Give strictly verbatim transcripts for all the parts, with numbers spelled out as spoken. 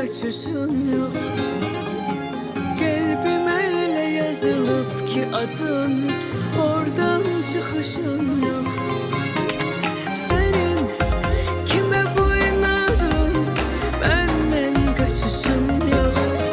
kaçışın yok. Kalbime öyle yazılıp ki adın, oradan çıkışın yok. Senin kime boynadın, benden kaçışın yok.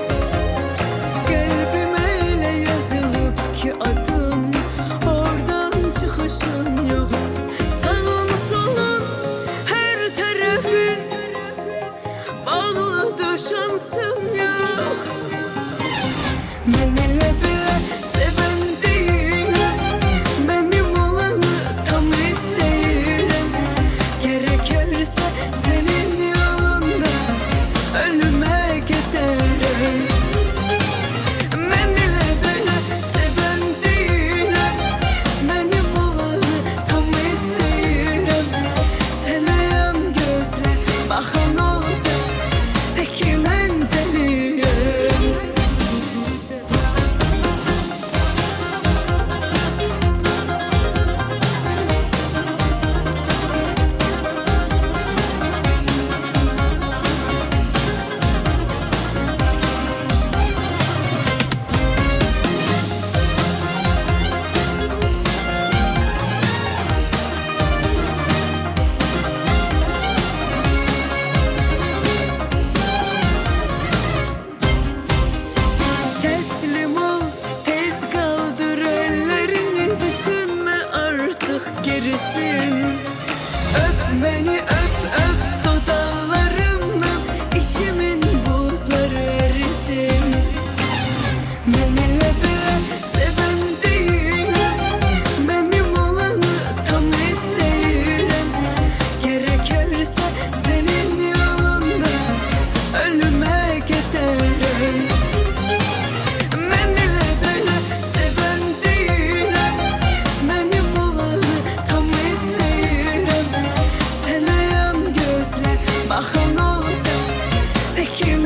Kalbime öyle yazılıp ki adın, oradan çıkışın yok. Sağın solun her tarafın bağladı, şansın yok. Ben hele bile seven değilim, benim olanı tam isteyirim. Gerekirse senin yolunda ölüme giderim. Ben hele bile seven değilim, benim olanı tam isteyirim. Sana yan gözle bakan olsa de ki ben deliyim. Teslim ol, tez kaldır ellerini, düşünme artık gerisin. Öp beni, öp öp dudaklarımdan, içimin buzları erisin. Ben hele bile seven değilim, benim olanı tam isteyirim. Gerekirse senin yolunda ölüme giderim. Ben hele böyle seven değilim, benim olanı tam isteyirim. Sana yan gözle bakan olsa de ki